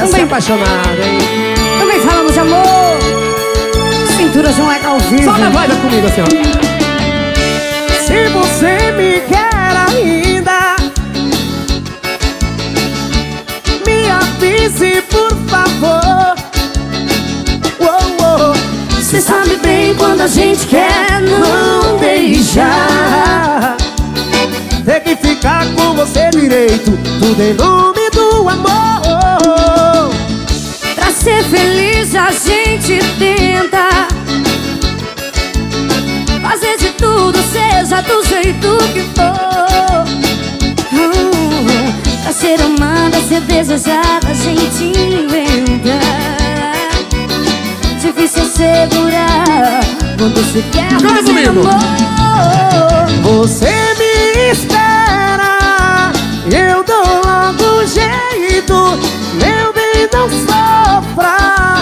também apaixonado, hein? Também falamos de amor. Cintura de um leque ao vivo. Só na voz comigo assim, ó. Se você me quer ainda, me avise por favor. Cê sabe bem quando a gente quer não deixar. Tem que ficar com você direito, tudo em nome do amor. Pra ser feliz a gente tenta fazer de tudo, seja do jeito que for. Pra ser amada, ser desejada, a gente inventa. Difícil segurar quando se quer fazer amor. Você me espera, eu dou logo jeito, meu bem, não sofra.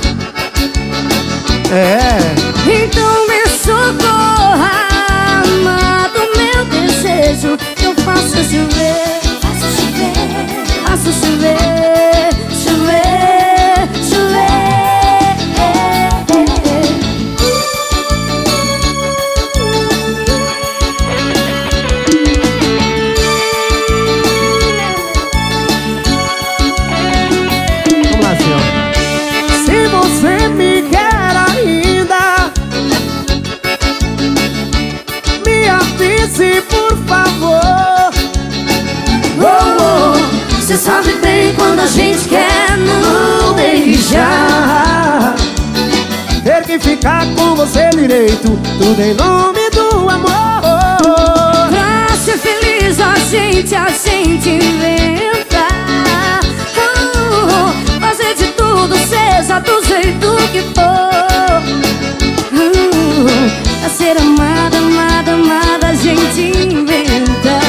Então me socorra, amado, meu desejo. Eu faço chover, faço chover, faço chover, chover, chover. Se você me quer ainda, me avise por favor. Cê sabe bem quando a gente quer não deixar. Ter que ficar com você direito, tudo em nome do amor. Pra ser feliz a gente inventa. Fazer de tudo, seja do jeito que for. Pra ser amada, amada, amada, a gente inventa.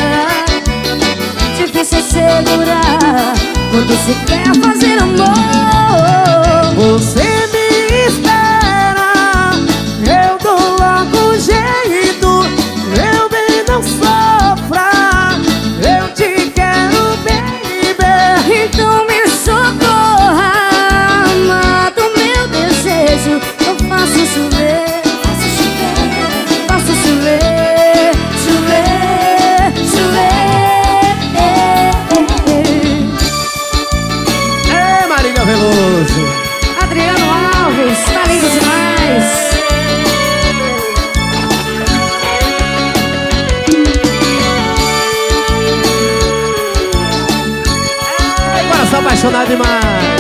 Difícil segurar quando se quer fazer amor. Você me espera, eu dou logo jeito, meu bem, não sofra. Eu te quero, baby. Então me socorra, amado, meu desejo. Eu faço chover, faço chover, faço chover, chover, chover. Marília Veloso. Adriano Alves, tá lindo demais. Coração apaixonado demais.